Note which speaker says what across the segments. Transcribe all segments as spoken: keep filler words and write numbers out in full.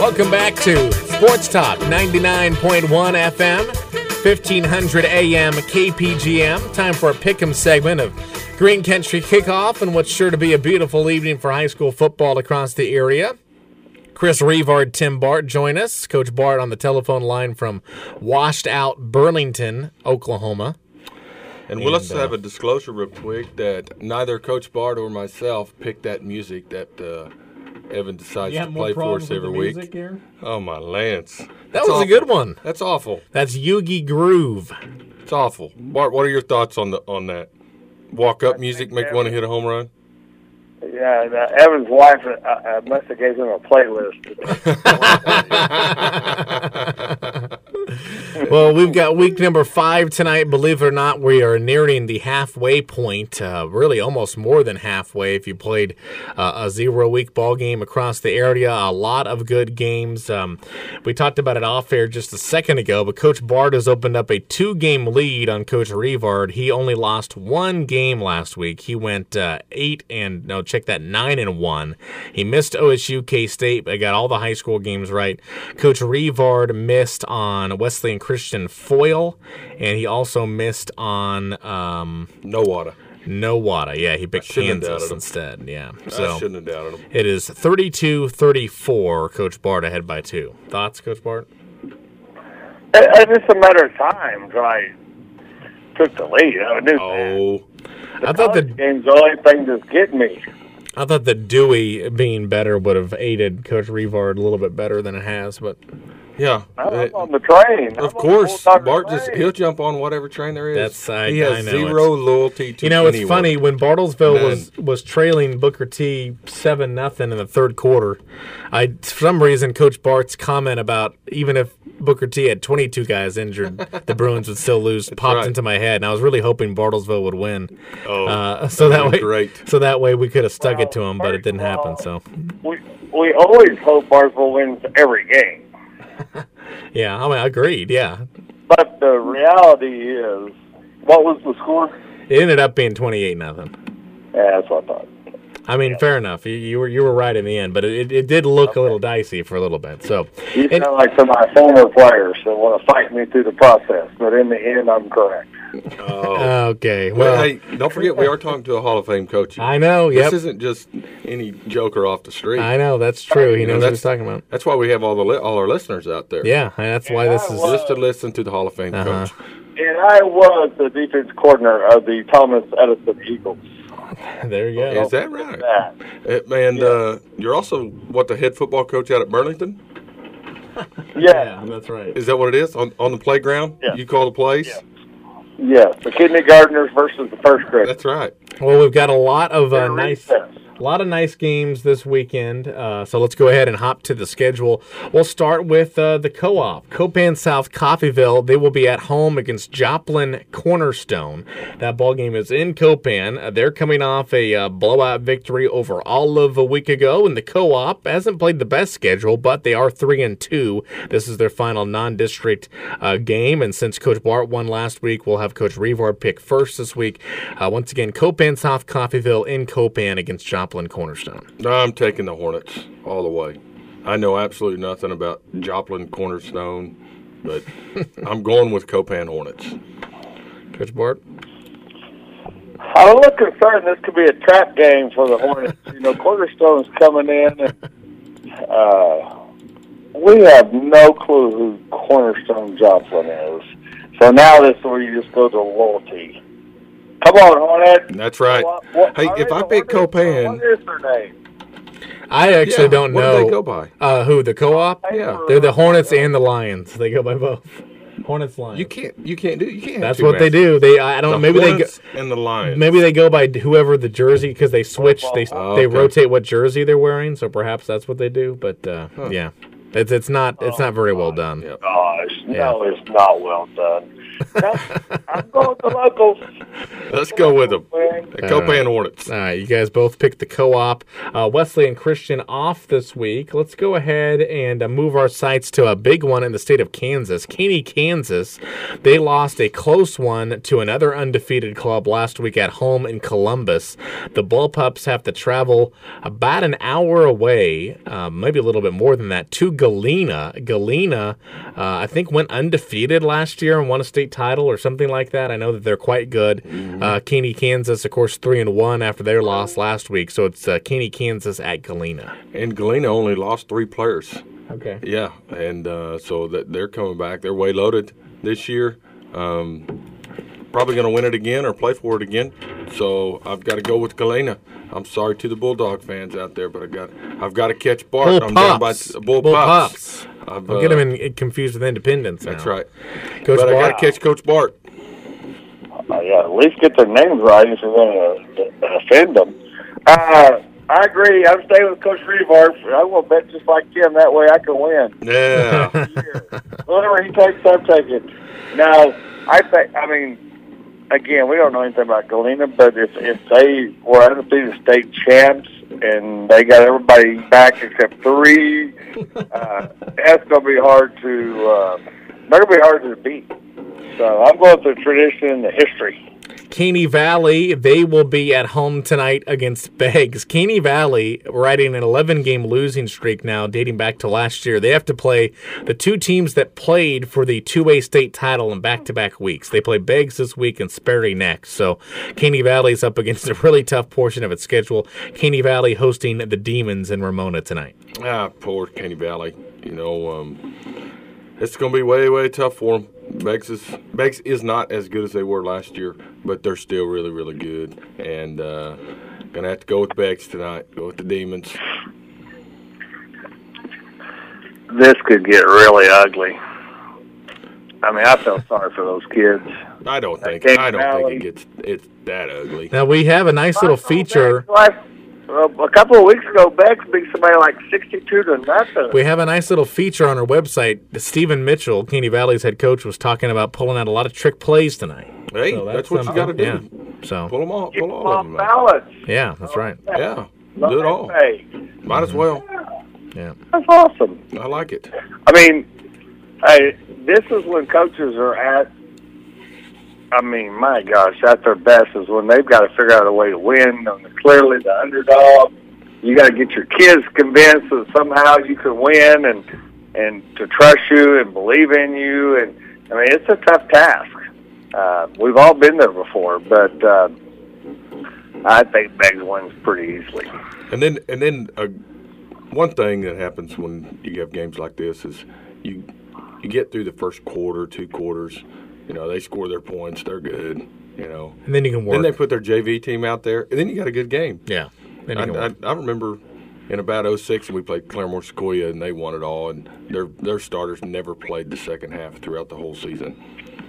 Speaker 1: Welcome back to Sports Talk ninety-nine point one F M, fifteen hundred A M K P G M. Time for a pick'em segment of Green Country Kickoff and what's sure to be a beautiful evening for high school football across the area. Chris Revard, Tim Bart join us. Coach Bart on the telephone line from washed-out Burlington, Oklahoma.
Speaker 2: And, and we'll let's uh, have a disclosure real quick that neither Coach Bart or myself picked that music that uh, Evan decides to play for us every week. Here? Oh, my Lance.
Speaker 1: That
Speaker 2: That's
Speaker 1: was
Speaker 2: awful.
Speaker 1: a good one.
Speaker 2: That's awful.
Speaker 1: That's Yugi Groove.
Speaker 2: It's awful. Bart, what are your thoughts on the on that? Walk-up music make you want to hit a home run?
Speaker 3: Yeah, uh, Evan's wife uh, uh, must have gave him a playlist.
Speaker 1: Well, we've got week number five tonight. Believe it or not, we are nearing the halfway point, uh, really almost more than halfway if you played uh, a zero-week ball game across the area. A lot of good games. Um, we talked about it off-air just a second ago, but Coach Bart has opened up a two-game lead on Coach Revard. He only lost one game last week. He went uh, eight and, no, check that, nine and one. He missed O S U K-State, but got all the high school games right. Coach Revard missed on Wesleyan Christian Foyle, and he also missed on um,
Speaker 2: Nowata.
Speaker 1: Nowata, yeah, he picked Kansas instead. Yeah, so
Speaker 2: I shouldn't have doubted him.
Speaker 1: It is thirty-two thirty-four. Coach Bart ahead by two. Thoughts, Coach Bart?
Speaker 3: It's just a matter of time until I took the lead. I knew
Speaker 2: oh,
Speaker 3: the
Speaker 1: I thought the
Speaker 3: game's the only thing that's getting me.
Speaker 1: I thought the Dewey being better would have aided Coach Revard a little bit better than it has, but
Speaker 2: yeah,
Speaker 3: I'm it, on the train.
Speaker 2: Of
Speaker 3: I'm
Speaker 2: course, Bart just he'll jump on whatever train there is.
Speaker 1: That's I,
Speaker 2: he has
Speaker 1: I know
Speaker 2: zero loyalty to.
Speaker 1: You know, it's
Speaker 2: anyone.
Speaker 1: funny when Bartlesville
Speaker 2: Man.
Speaker 1: was was trailing Booker T seven nothing in the third quarter. I for some reason Coach Bart's comment about even if Booker T had twenty-two guys injured, the Bruins would still lose. Popped
Speaker 2: right.
Speaker 1: into my head, and I was really hoping Bartlesville would win.
Speaker 2: Oh,
Speaker 1: uh, so that way,
Speaker 2: great.
Speaker 1: so that way we could have stuck
Speaker 3: well,
Speaker 1: it to him, but it didn't happen.
Speaker 3: All,
Speaker 1: So
Speaker 3: we we always hope Bartlesville wins every game.
Speaker 1: yeah, I mean, agreed. Yeah,
Speaker 3: But the reality is, what was the score?
Speaker 1: it ended up being twenty-eight nothing.
Speaker 3: Yeah, that's what I thought.
Speaker 1: I mean, yeah. Fair enough. You, you were you were right in the end, but it it did look okay. a little dicey for a little bit. So
Speaker 3: you
Speaker 1: and,
Speaker 3: sound like some of my former players that want to fight me through the process, but in the end, I'm correct.
Speaker 2: Oh.
Speaker 1: Okay.
Speaker 2: Well,
Speaker 1: well,
Speaker 2: hey, don't forget we are talking to a Hall of Fame coach.
Speaker 1: I know. Yep.
Speaker 2: This isn't just any joker off the street.
Speaker 1: I know that's true. He
Speaker 2: you
Speaker 1: knows
Speaker 2: know,
Speaker 1: what he's talking about.
Speaker 2: That's why we have all the li- all our listeners out there.
Speaker 1: Yeah, that's why this is
Speaker 2: just to listen to the Hall of Fame
Speaker 1: uh-huh.
Speaker 2: coach.
Speaker 3: And I was the defense coordinator of the Thomas Edison Eagles.
Speaker 1: There you go.
Speaker 2: Is that right?
Speaker 3: That.
Speaker 2: And
Speaker 3: yeah.
Speaker 2: uh, you're also, what, the head football coach out at Burlington?
Speaker 3: Yeah.
Speaker 1: yeah, that's right.
Speaker 2: Is that what it is? On on the playground?
Speaker 3: Yeah.
Speaker 2: You call the plays?
Speaker 3: Yeah. Yes, the kindergartners versus the first graders.
Speaker 2: That's right.
Speaker 1: Well, we've got a lot of uh, nice,
Speaker 3: recess.
Speaker 1: a lot of nice games this weekend. Uh, so let's go ahead and hop to the schedule. We'll start with uh, the co-op, Copan South Coffeyville. They will be at home against Joplin Cornerstone. That ball game is in Copan. Uh, they're coming off a uh, blowout victory over Olive a week ago, and the co-op hasn't played the best schedule, but they are three and two. This is their final non-district uh, game, and since Coach Bart won last week, we'll have Coach Revard pick first this week. Uh, once again, Copan South Coffeyville in Copan against Joplin Cornerstone.
Speaker 2: I'm taking the Hornets all the way. I know absolutely nothing about Joplin Cornerstone, but I'm going with Copan Hornets.
Speaker 1: Coach Bart?
Speaker 3: I'm a little concerned this could be a trap game for the Hornets. You know, Cornerstone's coming in. And, uh, we have no clue who Cornerstone Joplin is. So now this is where you just go to loyalty. Come on, Hornet.
Speaker 2: That's right.
Speaker 3: What, what,
Speaker 2: hey, if I pick Copan,
Speaker 3: what is their name?
Speaker 1: I actually
Speaker 2: yeah,
Speaker 1: don't
Speaker 2: what
Speaker 1: know.
Speaker 2: do they go by?
Speaker 1: Uh, who, the co-op?
Speaker 2: Yeah.
Speaker 1: They're the Hornets and the Lions. They go by both. Hornets, Lions.
Speaker 2: You can't. You can't do. You can't.
Speaker 1: That's
Speaker 2: have two
Speaker 1: what they
Speaker 2: mascots.
Speaker 1: do. They. I don't.
Speaker 2: The
Speaker 1: maybe
Speaker 2: Hornets
Speaker 1: they go.
Speaker 2: and the Lions.
Speaker 1: Maybe they go by whoever the jersey because they switch. They
Speaker 2: Oh,
Speaker 1: they
Speaker 2: okay.
Speaker 1: rotate what jersey they're wearing. So perhaps that's what they do. But uh,
Speaker 2: Huh.
Speaker 1: yeah, it's it's not it's not very well done.
Speaker 2: Yep.
Speaker 3: Gosh,
Speaker 1: Yeah.
Speaker 3: no, it's not well done. No, I'm going with the locals.
Speaker 2: Let's go with them.
Speaker 3: Copan.
Speaker 2: The Copan right. Hornets.
Speaker 1: All right, you guys both picked the Co-op. Uh, Wesley and Christian off this week. Let's go ahead and uh, move our sights to a big one in the state of Kansas. Caney, Kansas. They lost a close one to another undefeated club last week at home in Columbus. The Bullpups have to travel about an hour away, uh, maybe a little bit more than that, to Galena. Galena, uh, I think, went undefeated last year and won a state title or something like that. I know that they're quite good. Mm-hmm. Uh, Caney, Kansas, of course, three and one after their loss last week. So it's uh, Caney, Kansas at Galena.
Speaker 2: And Galena only lost three players.
Speaker 1: Okay.
Speaker 2: Yeah, and uh, so that they're coming back. They're way loaded this year. Um, probably going to win it again or play for it again. So I've got to go with Galena. I'm sorry to the Bulldog fans out there, but I got I've got to catch Bart.
Speaker 1: Bull
Speaker 2: I'm
Speaker 1: Pups.
Speaker 2: down by t- Bull,
Speaker 1: Bull
Speaker 2: Pups.
Speaker 1: Pups. I'll uh, get him in, confused with Independence.
Speaker 2: That's
Speaker 1: now.
Speaker 2: right.
Speaker 1: Coach
Speaker 2: but
Speaker 1: Bart.
Speaker 2: I got to catch Coach Bart.
Speaker 3: Uh, yeah, at least get their names right if you're going to offend them. Uh, I agree. I'm staying with Coach Rebar. I will bet just like Tim. That way I can win.
Speaker 2: Yeah.
Speaker 3: Whatever he takes, I'm taking. Now, I think, I mean, again, we don't know anything about Galena, but if, if they were undefeated state champs and they got everybody back except three, uh, that's going to be hard to, uh, they're going to be hard to beat. So I'm going with the tradition, the history.
Speaker 1: Caney Valley, they will be at home tonight against Beggs. Caney Valley riding an eleven-game losing streak now dating back to last year. They have to play the two teams that played for the two A state title in back-to-back weeks. They play Beggs this week and Sperry next. So Caney Valley's up against a really tough portion of its schedule. Caney Valley hosting the Demons in Ramona tonight.
Speaker 2: Ah, poor Caney Valley. You know, um, it's going to be way, way tough for them. Beggs is, Beggs is not as good as they were last year, but they're still really, really good. And uh, going to have to go with Beggs tonight, go with the Demons.
Speaker 3: This could get really ugly. I mean, I feel sorry for those kids.
Speaker 2: I don't think I don't Valley. think it gets it's that ugly.
Speaker 1: Now, we have a nice little feature.
Speaker 3: Well, a couple of weeks ago, Bex beat somebody like sixty-two to nothing.
Speaker 1: We have a nice little feature on our website. Stephen Mitchell, Caney Valley's head coach, was talking about pulling out a lot of trick plays tonight.
Speaker 2: Hey, so that's, that's what you got to do.
Speaker 1: Yeah. So
Speaker 2: pull them all, pull all
Speaker 3: off
Speaker 2: of them
Speaker 3: balance.
Speaker 1: Yeah, that's right.
Speaker 2: Yeah, do it all. Might mm-hmm. as well.
Speaker 1: Yeah,
Speaker 3: that's awesome.
Speaker 2: I like it.
Speaker 3: I mean, hey, this is when coaches are at. I mean, my gosh, at their best is when they've got to figure out a way to win. And clearly, the underdog. You got to get your kids convinced that somehow you can win, and and to trust you and believe in you. And I mean, it's a tough task. Uh, we've all been there before, but uh, I think Beggs wins pretty easily.
Speaker 2: And then, and then, uh, one thing that happens when you have games like this is you you get through the first quarter, two quarters. You know, they score their points, they're good. You know,
Speaker 1: and then you can work.
Speaker 2: Then they put their J V team out there, and then you got a good game.
Speaker 1: Yeah.
Speaker 2: I, I, I remember in about oh six, and we played Claremore Sequoia, and they won it all. And their their starters never played the second half throughout the whole season.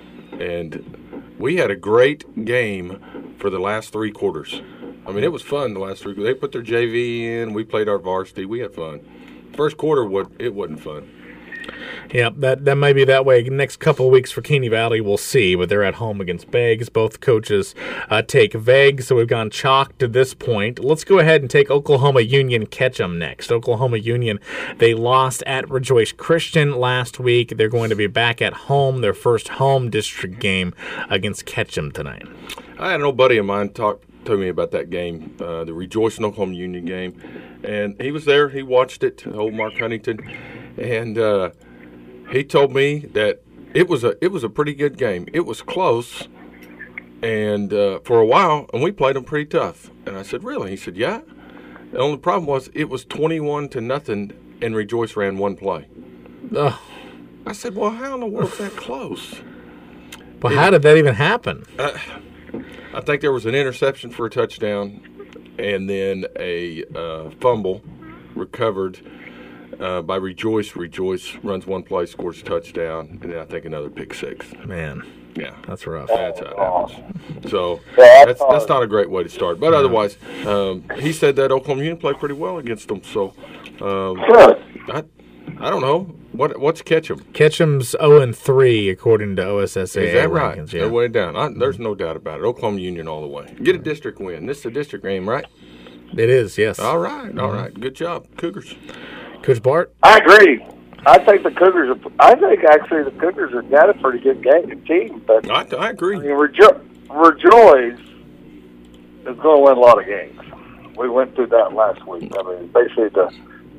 Speaker 2: And we had a great game for the last three quarters. I mean, it was fun the last three quarters. They put their J V in. We played our varsity. We had fun. First quarter, what it wasn't fun.
Speaker 1: Yeah, that that might be that way. Next couple of weeks for Caney Valley, we'll see. But they're at home against Beggs. Both coaches uh, take Beggs, so we've gone chalk to this point. Let's go ahead and take Oklahoma Union Ketchum next. Oklahoma Union, they lost at Rejoice Christian last week. They're going to be back at home, their first home district game against Ketchum tonight.
Speaker 2: I had an old buddy of mine talk to me about that game, uh, the Rejoice and Oklahoma Union game, and he was there. He watched it, old Mark Huntington, and uh, he told me that it was a it was a pretty good game. It was close, and uh, for a while, and we played them pretty tough. And I said, "Really?" He said, "Yeah." The only problem was it was twenty-one to nothing, and Rejoice ran one play.
Speaker 1: Ugh.
Speaker 2: I said, "Well, how in the world is that close?"
Speaker 1: Well, how did that even happen?
Speaker 2: Uh, I think there was an interception for a touchdown, and then a uh, fumble recovered uh, by Rejoice. Rejoice runs one play, scores a touchdown, and then I think another pick six.
Speaker 1: Man,
Speaker 2: yeah,
Speaker 1: that's rough.
Speaker 2: That's how it happens. So that's that's not a great way to start. But otherwise, um, he said that Oklahoma Union played pretty well against them. So um, I I don't know. What what's Ketchum?
Speaker 1: Ketchum's zero and three according to O S S A A
Speaker 2: Is that right?
Speaker 1: rankings.
Speaker 2: They're
Speaker 1: Yeah.
Speaker 2: way down. I, there's no doubt about it. Oklahoma Union all the way. Get a district win. This is a district game, right?
Speaker 1: It is, yes.
Speaker 2: All right, all right. Good job, Cougars.
Speaker 1: Coach Bart?
Speaker 3: I agree. I think the Cougars are. I think actually the Cougars have got a pretty good game team, but
Speaker 2: I, I agree.
Speaker 3: I mean, Rejo- Rejoice is going to win a lot of games. We went through that last week. I mean, basically the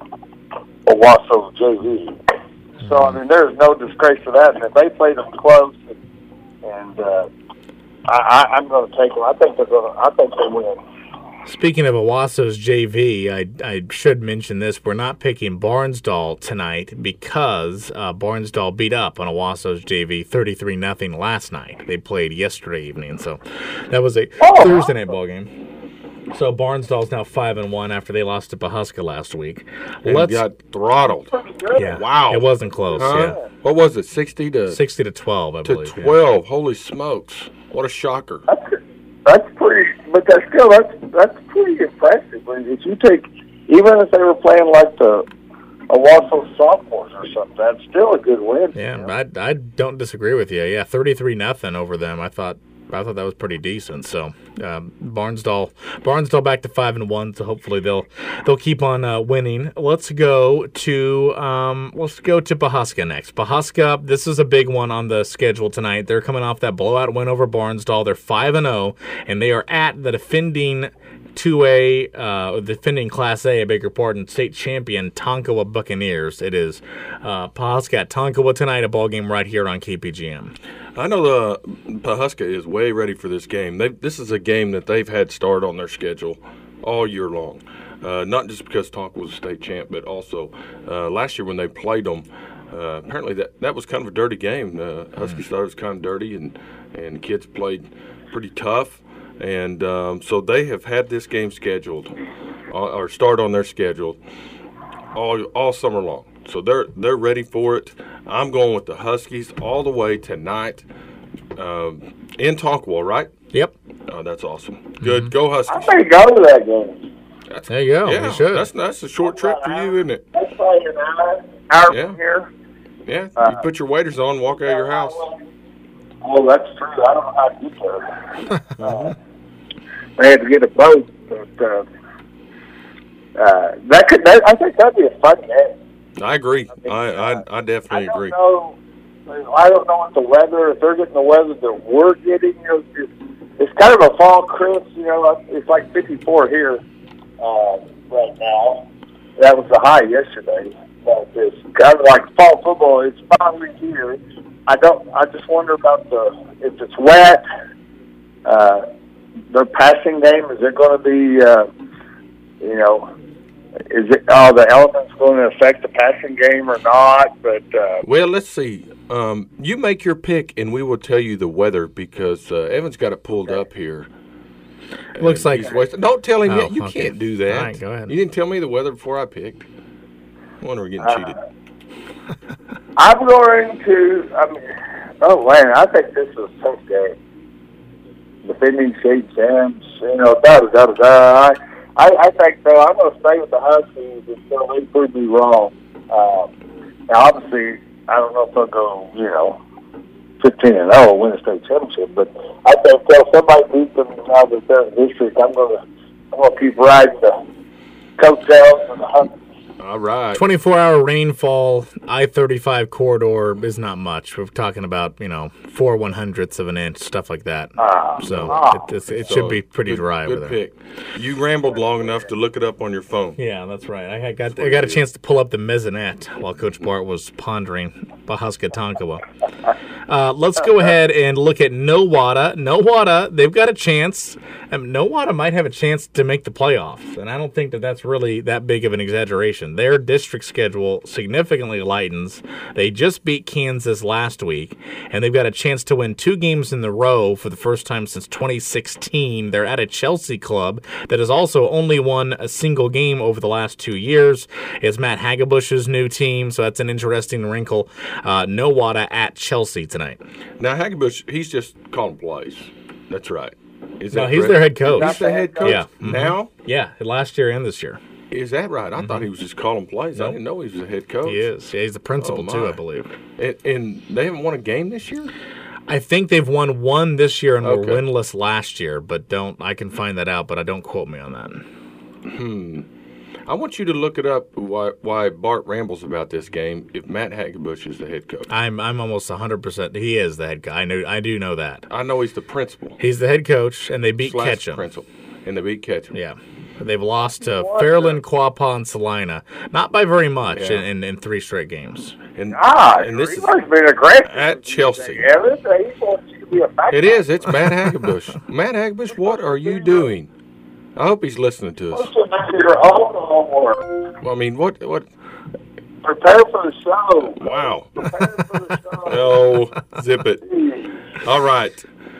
Speaker 3: Owasso J V. So I mean, there's no disgrace to that. And if they play them close, and, and uh, I, I, I'm going to take them. I think they're going. to I think they win.
Speaker 1: Speaking of Owasso's J V, I, I should mention this. We're not picking Barnsdall tonight because uh, Barnsdall beat up on Owasso's J V thirty-three nothing last night. They played yesterday evening, so that was a
Speaker 3: Oh,
Speaker 1: Thursday night ball game. So Barnsdall's now five and one after they lost to Pahuska last week.
Speaker 2: And
Speaker 1: Let's
Speaker 2: got throttled.
Speaker 1: yeah,
Speaker 2: Wow.
Speaker 1: it wasn't close.
Speaker 2: Huh?
Speaker 1: Yeah,
Speaker 2: What was it? Sixty to
Speaker 1: sixty to twelve, I
Speaker 2: to
Speaker 1: believe. yeah.
Speaker 2: twelve. Holy smokes! What a shocker.
Speaker 3: That's that's pretty, but that's still that's that's pretty impressive. I mean, if you take, even if they were playing like the Owasso sophomores or something, that's still a good win.
Speaker 1: Yeah, I, I don't disagree with you. Yeah, thirty-three nothing over them. I thought I thought that was pretty decent. So um, Barnsdall Barnsdall back to five and one. So hopefully they'll they'll keep on uh, winning. Let's go to um, let's go to Pahuska next. Pahuska, this is a big one on the schedule tonight. They're coming off that blowout win over Barnsdall. They're five and zero, and they are at the defending two A, uh, defending Class A, a bigger pardon, state champion Tonkawa Buccaneers. It is uh, Pahuska at Tonkawa tonight, a ball game right here on K P G M.
Speaker 2: I know the Pahuska is way ready for this game. They, this is a game that they've had start on their schedule all year long. Uh, not just because Tonka was a state champ, but also uh, last year when they played them, uh, apparently that, that was kind of a dirty game. Uh, Husky Star was kind of dirty, and, and the kids played pretty tough. And um, so they have had this game scheduled, uh, or start on their schedule, all all summer long. So they're they're ready for it. I'm going with the Huskies all the way tonight um, in Tonkawa, right?
Speaker 1: Yep.
Speaker 2: Oh, that's awesome. Good. Go
Speaker 3: I
Speaker 2: Huskies.
Speaker 3: may go to that game.
Speaker 2: That's,
Speaker 1: There you go.
Speaker 2: yeah,
Speaker 1: You should.
Speaker 2: that's that's a short trip for you, isn't it?
Speaker 3: That's like an hour, hour
Speaker 2: Yeah.
Speaker 3: from here.
Speaker 2: Yeah.
Speaker 3: Uh,
Speaker 2: You put your waders on, walk out of your house.
Speaker 3: Oh, that's true. I don't know how to get there. uh, they had to get a boat, but uh, uh, that could. That, I think that'd be a fun game.
Speaker 2: I agree. I I, I
Speaker 3: I
Speaker 2: definitely
Speaker 3: don't
Speaker 2: agree.
Speaker 3: know. I don't know what the weather. If they're getting the weather that we're getting, you know, it's, it's kind of a fall crisp. You know, it's like fifty-four here uh, right now. That was the high yesterday. But it's kind of like fall football. It's finally here. I don't. I just wonder about the if it's wet. Uh, their passing game, is it going to be? Uh, you know. Is it are the elements going to affect the passing game or not? But uh,
Speaker 2: Well, let's see. Um, you make your pick, and we will tell you the weather because uh, Evan's got it pulled up here.
Speaker 1: Looks
Speaker 2: And
Speaker 1: like-
Speaker 2: he's wasting- Don't tell him
Speaker 1: Oh,
Speaker 2: yet. You
Speaker 1: okay.
Speaker 2: can't do that.
Speaker 1: All right, go ahead.
Speaker 2: You didn't tell me the weather before I picked. I wonder we're getting
Speaker 3: Uh,
Speaker 2: cheated.
Speaker 3: I'm going to. I mean, oh man, I think this is a tough game. Defending state champs, you know, da da da da da. I, I think though I'm going to stay with the Huskies until they prove me wrong. Um, now, obviously, I don't know if they'll go, you know, fifteen and zero, win a state championship, but I think until somebody beats them now that they're in district, I'm going to I'm going to keep riding the coattails and the Huskies.
Speaker 2: All right.
Speaker 1: twenty-four hour rainfall, I thirty-five corridor is not much. We're talking about, you know, four one hundredths of an inch, stuff like that.
Speaker 3: Ah,
Speaker 1: So
Speaker 3: ah.
Speaker 1: it, it's, it
Speaker 2: So,
Speaker 1: should be pretty
Speaker 2: good,
Speaker 1: dry
Speaker 2: good
Speaker 1: over there.
Speaker 2: pick. You rambled long enough to look it up on your phone.
Speaker 1: Yeah, that's right. I had got
Speaker 2: what
Speaker 1: I got a
Speaker 2: it is.
Speaker 1: chance to pull up the mezzanette while Coach Bart was pondering Pahuska Tonkawa. Uh, let's go ahead and look at Nowata. Nowata, they've got a chance. Um, Nowata might have a chance to make the playoffs, and I don't think that that's really that big of an exaggeration. Their district schedule significantly lightens. They just beat Kansas last week, and they've got a chance to win two games in a row for the first time since twenty sixteen. They're at a Chelsea club that has also only won a single game over the last two years. It's Matt Hagebusch's new team, so that's an interesting wrinkle. Uh, Nowata at Chelsea tonight.
Speaker 2: Now, Hagebusch, he's just calling plays. That's right. Is
Speaker 1: No,
Speaker 2: that
Speaker 1: he's
Speaker 2: correct?
Speaker 1: their head coach.
Speaker 2: He's the head coach
Speaker 1: Yeah. Mhm.
Speaker 2: now?
Speaker 1: Yeah, last year and this year.
Speaker 2: Is that right? I mm-hmm. thought he was just calling plays. Nope. I didn't know he was a head coach.
Speaker 1: He is. Yeah, he's the principal, oh, too, I believe.
Speaker 2: And, and they haven't won a game this year?
Speaker 1: I think they've won one this year and
Speaker 2: okay.
Speaker 1: were winless last year, but don't I can find that out, but I don't quote me on that.
Speaker 2: Hmm. I want you to look it up why, why Bart rambles about this game if Matt Hagebush is the head coach.
Speaker 1: I'm I'm almost one hundred percent. He is the head coach. I know I do know that.
Speaker 2: I know he's the principal.
Speaker 1: He's the head coach, and they beat
Speaker 2: Slash
Speaker 1: Ketchum.
Speaker 2: Principal, and they beat Ketchum.
Speaker 1: Yeah. They've lost to Fairland, Quapaw, and Salina. Not by very much
Speaker 2: yeah.
Speaker 1: in, in, in three straight games.
Speaker 2: And,
Speaker 3: ah,
Speaker 2: and this
Speaker 3: he
Speaker 2: is
Speaker 3: must been aggressive
Speaker 2: at Chelsea.
Speaker 3: Yeah, he wants you to be a
Speaker 2: it is. It's Matt Hagebush. Matt Hagebush, what are you doing? I hope he's listening to us.
Speaker 3: Listen to your own homework.
Speaker 2: Well, I mean, what? What?
Speaker 3: Prepare for the show.
Speaker 2: Wow.
Speaker 3: Prepare for the show.
Speaker 2: No, zip it. All right.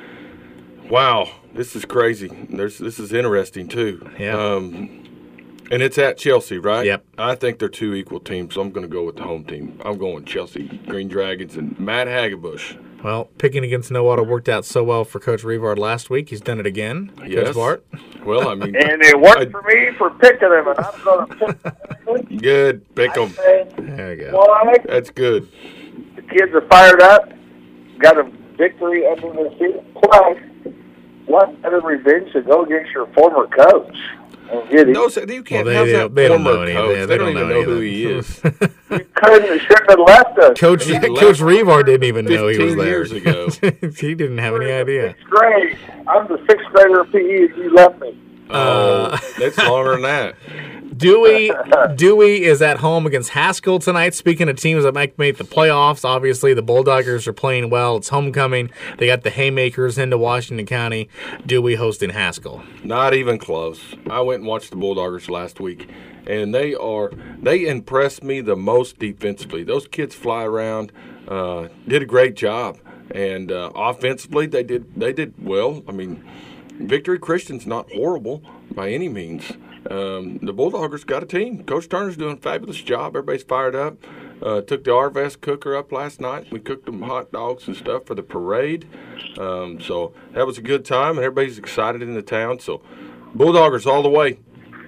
Speaker 2: Wow, this is crazy. There's this is interesting too.
Speaker 1: Yeah.
Speaker 2: Um, and it's at Chelsea, right?
Speaker 1: Yep.
Speaker 2: I think they're two equal teams, so I'm going to go with the home team. I'm going Chelsea Green Dragons and Matt Hagebush.
Speaker 1: Well, picking against Nowata worked out so well for Coach Revard last week. He's done it again.
Speaker 2: Yes.
Speaker 1: Coach Bart.
Speaker 2: Well, I mean,
Speaker 3: and it worked
Speaker 2: I,
Speaker 3: for me for picking them, and I'm going to pick them.
Speaker 2: Good, pick them.
Speaker 1: There you go.
Speaker 3: Well,
Speaker 2: That's good.
Speaker 3: The kids are fired up. Got a victory under their feet. Plus, what better revenge to go against your former coach?
Speaker 2: No, so you can't
Speaker 1: well, they,
Speaker 2: have
Speaker 1: they,
Speaker 2: that
Speaker 1: they don't
Speaker 2: former
Speaker 1: know any,
Speaker 2: coach.
Speaker 1: they,
Speaker 2: They,
Speaker 1: they
Speaker 2: don't,
Speaker 1: don't
Speaker 2: even
Speaker 1: know
Speaker 2: know who
Speaker 1: anything.
Speaker 2: he is.
Speaker 3: You couldn't, shouldn't have left us.
Speaker 1: Coach Coach Revard didn't even know he was there.
Speaker 2: years ago.
Speaker 1: He didn't have any idea.
Speaker 3: Sixth grade. I'm the sixth grader of P E, and you left me.
Speaker 2: Oh, uh, that's longer than that.
Speaker 1: Dewey Dewey is at home against Haskell tonight. Speaking of teams that might make the playoffs, obviously the Bulldoggers are playing well. It's homecoming. They got the Haymakers into Washington County. Dewey hosting Haskell.
Speaker 2: Not even close. I went and watched the Bulldoggers last week, and they are they impressed me the most defensively. Those kids fly around, uh, did a great job, and uh, offensively they did they did well. I mean, Victory Christian's not horrible by any means. Um, the Bulldoggers got a team. Coach Turner's doing a fabulous job. Everybody's fired up. Uh, took the Arvest cooker up last night. We cooked them hot dogs and stuff for the parade. Um, so that was a good time, and everybody's excited in the town. So Bulldoggers all the way.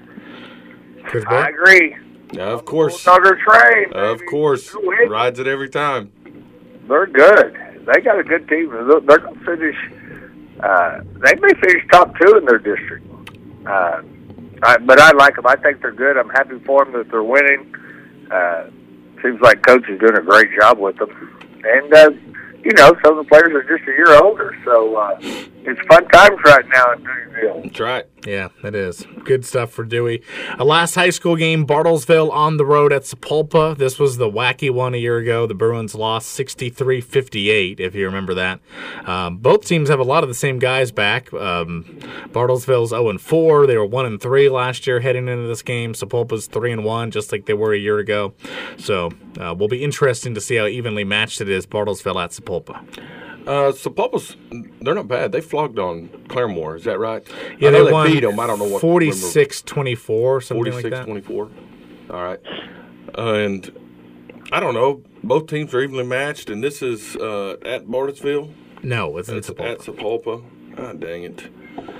Speaker 3: I agree.
Speaker 2: Yeah, of course.
Speaker 3: Bulldogger train.
Speaker 2: Of
Speaker 3: baby.
Speaker 2: course. Rides it every time.
Speaker 3: They're good. They got a good team. They're going to finish. Uh, they may finish top two in their district. Uh, I, but I like them. I think they're good. I'm happy for them that they're winning. Uh, seems like Coach is doing a great job with them. And, uh, you know, some of the players are just a year older. So uh, it's fun times right now in Deweyville.
Speaker 2: That's right.
Speaker 1: Yeah, it is. Good stuff for Dewey. A last high school game, Bartlesville on the road at Sapulpa. This was the wacky one a year ago. The Bruins lost sixty-three fifty-eight, if you remember that. Um, both teams have a lot of the same guys back. Um, Bartlesville's oh and four. They were one and three last year heading into this game. Sapulpa's three and one, just like they were a year ago. So uh, will be interesting to see how evenly matched it is, Bartlesville at Sapulpa.
Speaker 2: Uh, Sapulpa's, they're not bad. They flogged on Claremore. Is that right?
Speaker 1: Yeah,
Speaker 2: I know
Speaker 1: they,
Speaker 2: they
Speaker 1: won
Speaker 2: beat them. I don't know what.
Speaker 1: forty-six twenty-four, something like that.
Speaker 2: forty-six twenty-four. All right. Uh, and I don't know. Both teams are evenly matched, and this is uh, at Bartlesville.
Speaker 1: No, it's,
Speaker 2: it's
Speaker 1: in Sapulpa.
Speaker 2: At Sapulpa. Ah, dang it.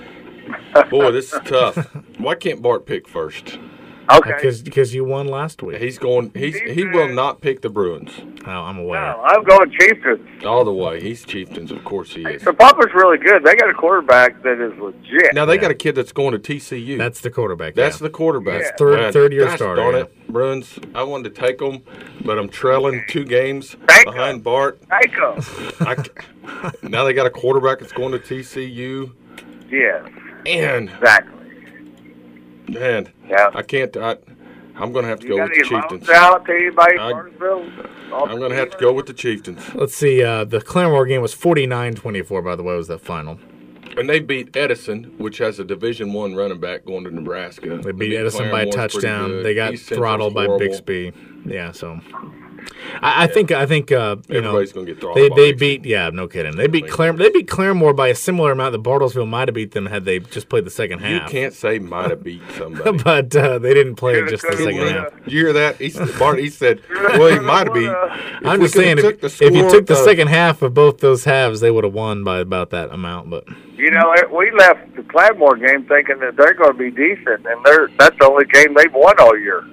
Speaker 2: Boy, this is tough. Why can't Bart pick first?
Speaker 3: Okay.
Speaker 1: Because because you won last week.
Speaker 2: He's going. He's he will not pick the Bruins.
Speaker 1: Oh, I'm aware.
Speaker 3: No, I'm going Chieftains.
Speaker 2: All the way. He's Chieftains, of course he is.
Speaker 3: The Papa's really good. They got a quarterback that is legit.
Speaker 2: Now they
Speaker 1: Yeah.
Speaker 2: got a kid that's going to T C U.
Speaker 1: That's the quarterback.
Speaker 2: That's
Speaker 1: yeah.
Speaker 2: the quarterback.
Speaker 3: Yeah.
Speaker 1: Third-
Speaker 2: Man,
Speaker 1: third year
Speaker 2: gosh
Speaker 1: starter,
Speaker 2: Darn
Speaker 1: yeah.
Speaker 2: it, Bruins. I wanted to take them, but I'm trailing two games
Speaker 3: Thank
Speaker 2: behind
Speaker 3: you.
Speaker 2: Bart.
Speaker 3: Tyco.
Speaker 2: I ca- now they got a quarterback that's going to T C U,
Speaker 3: Yes,
Speaker 2: and
Speaker 3: exactly.
Speaker 2: man,
Speaker 3: Yeah.
Speaker 2: I can't. I, I'm going to have to
Speaker 3: You
Speaker 2: go
Speaker 3: got
Speaker 2: with the
Speaker 3: any
Speaker 2: Chieftains.
Speaker 3: loans out to anybody in
Speaker 2: I-
Speaker 3: Barnesville?
Speaker 2: I'm going to have to go with the Chieftains,
Speaker 1: Let's see. Uh, the Claremore game was forty-nine twenty-four, by the way, was the final.
Speaker 2: and they beat Edison, which has a Division One running back going to Nebraska.
Speaker 1: They beat Edison by a
Speaker 2: Claremore's pretty
Speaker 1: touchdown.
Speaker 2: good.
Speaker 1: They got
Speaker 2: East Central's
Speaker 1: throttled by
Speaker 2: horrible.
Speaker 1: Bixby. Yeah, so I, I think I think uh, you
Speaker 2: Everybody's
Speaker 1: know
Speaker 2: going to get thrown.
Speaker 1: they they beat yeah no kidding they beat Claremore they beat Claremore by a similar amount that Bartlesville might have beat them had they just played the second
Speaker 2: You
Speaker 1: half.
Speaker 2: can't say might have beat somebody.
Speaker 1: But uh, they didn't play
Speaker 3: Could've,
Speaker 1: just the
Speaker 3: could've,
Speaker 1: second
Speaker 3: would've.
Speaker 1: half.
Speaker 2: Did you hear that? He said, Bart, he said, well, he might have beat. If
Speaker 1: I'm
Speaker 2: we
Speaker 1: just saying,
Speaker 2: could've
Speaker 1: if,
Speaker 2: took the
Speaker 1: if you
Speaker 2: score
Speaker 1: took the
Speaker 2: of-
Speaker 1: second half of both those halves, they would have won by about that amount. But
Speaker 3: You know, it- we left the Claremore game thinking that they're going to be decent, and they're that's the only game they've won all year.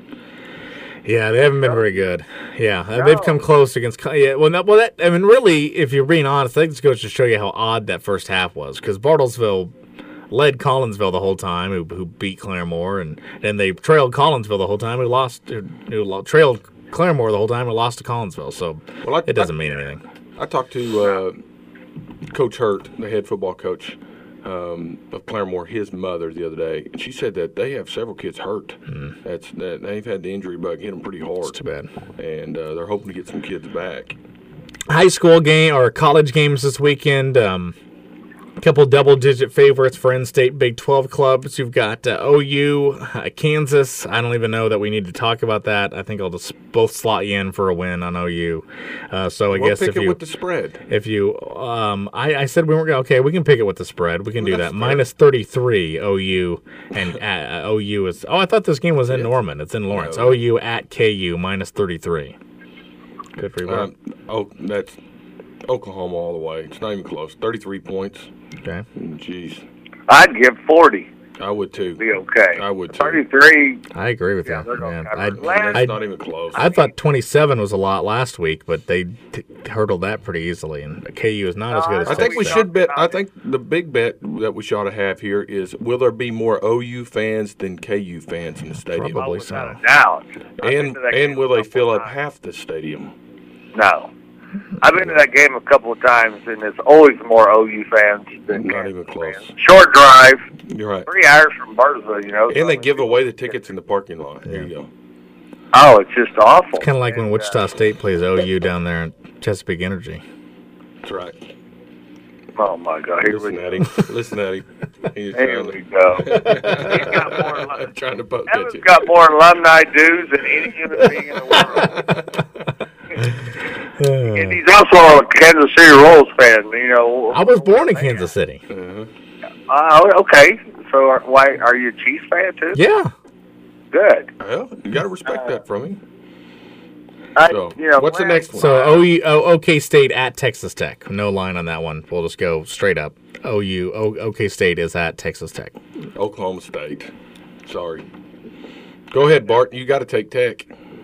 Speaker 1: yeah, they haven't been very good. Yeah, uh,
Speaker 3: No.
Speaker 1: they've come close against. Yeah, well, that, well, that I mean, really, if you're being honest, I think this goes to show you how odd that first half was because Bartlesville led Collinsville the whole time, who, who beat Claremore, and then they trailed Collinsville the whole time, who lost, who, who lo- trailed Claremore the whole time, who lost to Collinsville. So
Speaker 2: Well, I-
Speaker 1: it doesn't
Speaker 2: I-
Speaker 1: mean anything.
Speaker 2: I talked to uh, Coach Hurt, the head football coach um, of Claremore, his mother, the other day, and she said that they have several kids hurt. Mm. That's that they've had the injury bug hit them pretty hard.
Speaker 1: It's too bad.
Speaker 2: And uh, they're hoping to get some kids back.
Speaker 1: High school game or college games this weekend. Um, a couple double-digit favorites for in-state Big twelve clubs. You've got uh, O U, uh, Kansas. I don't even know that we need to talk about that. I think I'll just both slot you in for a win on O U. Uh, so I
Speaker 2: We'll
Speaker 1: guess
Speaker 2: pick
Speaker 1: if
Speaker 2: it
Speaker 1: you
Speaker 2: with the spread.
Speaker 1: if you um, I, I said we weren't gonna. Okay, we can pick it with the spread. We can do
Speaker 2: That's
Speaker 1: that.
Speaker 2: fair.
Speaker 1: Minus thirty-three O U and uh, O U is. Oh, I thought this game was in Norman. It's in Lawrence.
Speaker 2: No.
Speaker 1: O U at K U minus thirty-three. Good for you. Bob.
Speaker 2: Um, oh, that's Oklahoma all the way. It's not even close. thirty-three points.
Speaker 1: Okay.
Speaker 2: Jeez.
Speaker 3: I'd give forty.
Speaker 2: I would too.
Speaker 3: Be okay.
Speaker 2: I would too.
Speaker 3: Thirty-three.
Speaker 1: I agree with
Speaker 3: Yeah,
Speaker 1: you.
Speaker 3: they're gonna
Speaker 1: Man.
Speaker 3: cover
Speaker 1: I,
Speaker 3: it.
Speaker 2: That's
Speaker 1: I,
Speaker 2: not even close.
Speaker 1: I thought twenty-seven was a lot last week, but they t- hurdled that pretty easily, and K U is not as good as
Speaker 2: I think we
Speaker 1: Texas.
Speaker 2: should bet. I think the big bet that we ought to have here is: will there be more O U fans than K U fans in the stadium?
Speaker 1: Probably
Speaker 3: Without
Speaker 1: so.
Speaker 3: a doubt. I've been
Speaker 2: And
Speaker 3: to that
Speaker 2: and
Speaker 3: game
Speaker 2: will
Speaker 3: a
Speaker 2: they
Speaker 3: couple
Speaker 2: fill
Speaker 3: of
Speaker 2: up
Speaker 3: times.
Speaker 2: half the stadium?
Speaker 3: No. I've been to that game a couple of times, and it's always more O U fans than
Speaker 2: Not
Speaker 3: Kansas
Speaker 2: even close.
Speaker 3: fans. Short drive,
Speaker 2: You're right.
Speaker 3: three hours from Burnsville, you know.
Speaker 2: And they
Speaker 3: so-
Speaker 2: give away the tickets in the parking lot. There you go.
Speaker 3: Oh, it's just awful.
Speaker 1: Kind of like when
Speaker 3: And,
Speaker 1: Wichita
Speaker 3: uh,
Speaker 1: State plays O U down there at Chesapeake Energy.
Speaker 2: That's right.
Speaker 3: Oh my God! Here we
Speaker 2: Listen
Speaker 3: go.
Speaker 2: at him. Listen at him. He's
Speaker 3: Here
Speaker 2: trying
Speaker 3: we
Speaker 2: to,
Speaker 3: go. He's got more. alum-
Speaker 2: trying to poke at
Speaker 3: Evan's
Speaker 2: you.
Speaker 3: got more alumni dues than any human being in the world. And he's also a Kansas City Royals fan. You know.
Speaker 1: I was born in Kansas City.
Speaker 2: Uh-huh.
Speaker 3: Oh, okay. So, are, why are you a Chiefs fan too?
Speaker 1: Yeah.
Speaker 3: Good.
Speaker 2: Well, you got to respect that from him.
Speaker 3: I,
Speaker 2: So,
Speaker 3: you know,
Speaker 2: what's the
Speaker 3: when-
Speaker 2: next one?
Speaker 1: So O U, o, OK State at Texas Tech. No line on that one. We'll just go straight up. O U, o, OK State is at Texas Tech.
Speaker 2: Oklahoma State. Sorry. Go ahead, Bart. You got to take Tech.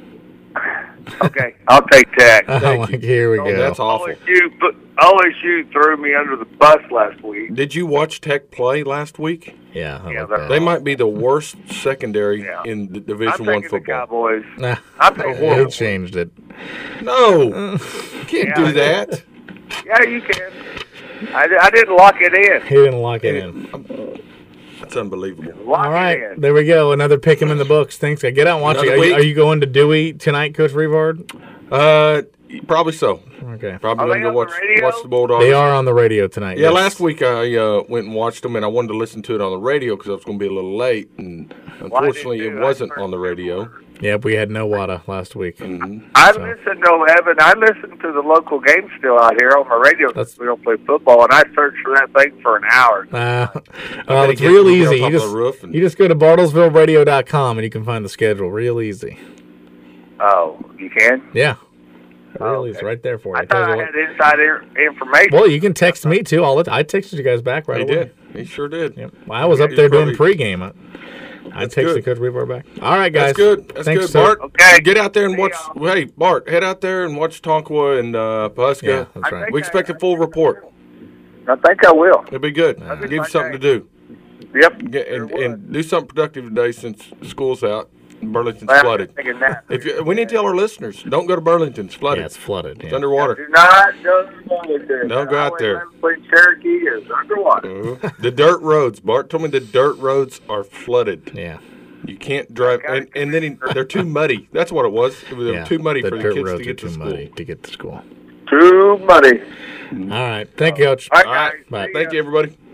Speaker 3: Okay, I'll take Tech.
Speaker 1: Oh,
Speaker 2: Thank
Speaker 1: like,
Speaker 2: you.
Speaker 1: here we
Speaker 2: Oh,
Speaker 1: go.
Speaker 2: that's awful.
Speaker 3: O S U, but O S U threw me under the bus last week.
Speaker 2: Did you watch Tech play last week?
Speaker 1: Yeah, I
Speaker 3: Yeah,
Speaker 1: like
Speaker 3: they're-
Speaker 1: that.
Speaker 2: They might be the worst secondary
Speaker 3: Yeah.
Speaker 2: in the
Speaker 3: I'm
Speaker 2: Division One
Speaker 3: taking the
Speaker 2: football.
Speaker 3: Cowboys.
Speaker 1: Nah,
Speaker 3: I'm taking
Speaker 1: they
Speaker 3: the
Speaker 1: changed it.
Speaker 2: No, you can't
Speaker 3: Yeah,
Speaker 2: do
Speaker 3: I
Speaker 2: that.
Speaker 3: Yeah, you can. I, I didn't lock it in.
Speaker 1: He didn't lock it in.
Speaker 2: That's unbelievable.
Speaker 3: Lock
Speaker 1: All right,
Speaker 3: it in.
Speaker 1: there we go. Another pick 'em in the books. Thanks. Get out and watch it.
Speaker 2: Another
Speaker 1: Are you,
Speaker 2: week.
Speaker 1: are you going to Dewey tonight, Coach Revard?
Speaker 2: Uh, probably so.
Speaker 1: Okay.
Speaker 2: Probably
Speaker 3: Are
Speaker 2: gonna
Speaker 3: they
Speaker 2: go
Speaker 3: on the
Speaker 2: watch
Speaker 3: radio?
Speaker 2: watch the Bulldogs.
Speaker 1: They are on the radio tonight.
Speaker 2: Yeah,
Speaker 1: yes.
Speaker 2: last week I uh, went and watched them, and I wanted to listen to it on the radio because I was going to be a little late, and unfortunately
Speaker 3: do
Speaker 2: it
Speaker 3: that
Speaker 2: wasn't
Speaker 3: first.
Speaker 2: on the radio.
Speaker 1: Yeah, we had no Wada last week.
Speaker 2: Mm-hmm.
Speaker 3: I
Speaker 1: So-
Speaker 3: listen to Evan. I listen to the local game still out here on the radio
Speaker 1: That's-
Speaker 3: because we don't play football, and I search for that thing for an hour.
Speaker 1: Uh,
Speaker 2: gotta
Speaker 1: well, it's
Speaker 2: get-
Speaker 1: real
Speaker 2: get on
Speaker 1: easy.
Speaker 2: top
Speaker 1: You
Speaker 2: of
Speaker 1: just,
Speaker 2: the roof and-
Speaker 1: you just go to bartlesville radio dot com and you can find the schedule. Real easy.
Speaker 3: Oh, you can?
Speaker 1: Yeah. Real
Speaker 3: Oh,
Speaker 1: easy.
Speaker 3: okay.
Speaker 1: Right there for you.
Speaker 3: I
Speaker 1: It tells
Speaker 3: thought
Speaker 1: you
Speaker 3: I
Speaker 1: what-
Speaker 3: had inside in- information.
Speaker 1: Well, you can text me too. I'll let, I texted you guys back right
Speaker 2: He
Speaker 1: away.
Speaker 2: did. He sure did.
Speaker 1: Yep. Well, I was
Speaker 2: Yeah,
Speaker 1: up there
Speaker 2: he's
Speaker 1: doing
Speaker 2: probably-
Speaker 1: pregame. I, I
Speaker 2: That's
Speaker 1: texted
Speaker 2: good.
Speaker 1: Coach Revard back. All right, guys.
Speaker 2: That's good. That's
Speaker 1: Thanks,
Speaker 2: good,
Speaker 1: sir.
Speaker 2: Bart.
Speaker 3: Okay.
Speaker 2: Get out there and
Speaker 3: See
Speaker 2: watch.
Speaker 3: y'all.
Speaker 2: Hey, Bart, head out there and watch Tonkawa and uh, Pahuska.
Speaker 1: Yeah, that's
Speaker 3: I
Speaker 1: right.
Speaker 3: think
Speaker 2: We expect a full report.
Speaker 3: I think I will.
Speaker 2: It'll be good.
Speaker 1: That'd
Speaker 3: be
Speaker 2: Give you
Speaker 3: my
Speaker 2: something to
Speaker 3: day.
Speaker 2: do.
Speaker 3: Yep.
Speaker 2: Get, and,
Speaker 3: Sure would.
Speaker 2: and do something productive today since school's out. Burlington's
Speaker 3: Well, I'm
Speaker 2: flooded.
Speaker 3: thinking that.
Speaker 2: If you, we need to tell our listeners, don't go to Burlington. It's flooded.
Speaker 1: Yeah, it's flooded.
Speaker 2: It's
Speaker 1: Yeah.
Speaker 2: underwater.
Speaker 3: Do not go to Burlington.
Speaker 2: Don't go out there.
Speaker 3: Highway eleven Cherokee is underwater.
Speaker 2: Uh-huh. The dirt roads. Bart told me the dirt roads are flooded.
Speaker 1: Yeah.
Speaker 2: You can't drive, and, and then he, they're too muddy. That's what it was. It was
Speaker 1: Yeah.
Speaker 2: too muddy
Speaker 1: the
Speaker 2: for the
Speaker 1: dirt
Speaker 2: kids
Speaker 1: roads
Speaker 2: to get
Speaker 1: are
Speaker 2: to
Speaker 1: too
Speaker 2: school.
Speaker 1: muddy to get to school.
Speaker 3: Too muddy.
Speaker 1: All right. Thank you, Coach.
Speaker 3: All right,
Speaker 2: All right.
Speaker 3: guys.
Speaker 1: Bye.
Speaker 3: See
Speaker 2: Thank
Speaker 3: ya.
Speaker 2: you, everybody.